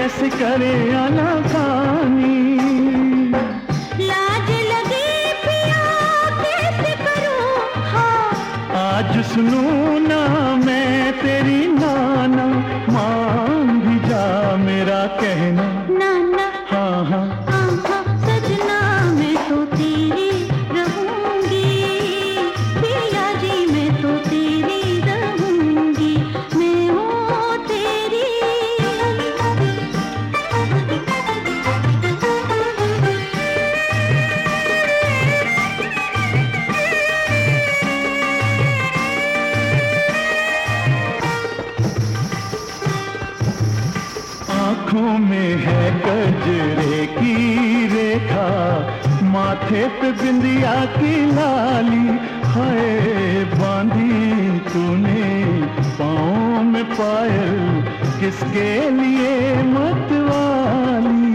कैसे करे आनाकानी। लाज लगे पिया कैसे करूं, हाँ आज सुनूं ना मैं तेरी नाना, मान भी जा मेरा कहना। नाना हाँ हाँ हाँ सजना मैं तो तेरी रहूंगी, पिया जी मैं तो तेरी रहूंगी, मैं हूँ तेरी। आँखों में है गजरे की रेखा, माथे पे बिंदिया की लाली, हाय बांधी तूने पाँव में पायल, किसके लिए मतवाली।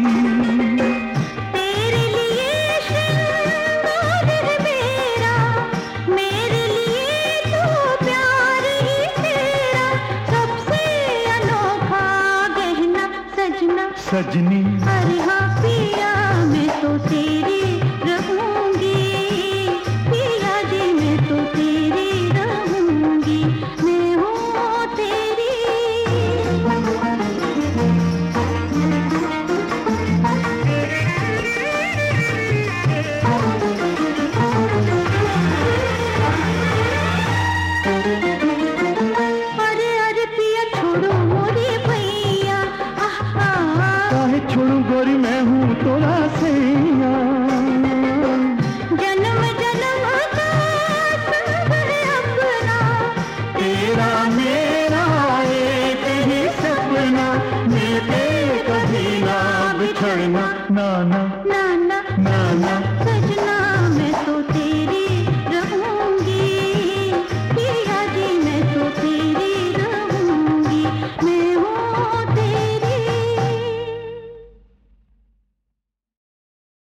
तेरे लिए श्रृंगार है मेरा, मेरे लिए तो प्यार ही तेरा, सबसे अनोखा गहना सजना। सजनी अरे हाँ पिया मैं तो तेरी रहूंगी, पिया जी मैं तो तेरी रहूंगी, मैं हूँ तेरी। अरे अरे पिया छोड़ो मोरे भैया, काहे छोड़ू गोरी मैं हूँ तोरा सैया। जन्म जन्म का संग है अपना, तेरा मेरा एक ही सपना, मिलके कभी ना बिछड़ना। नाना नाना नाना सजना।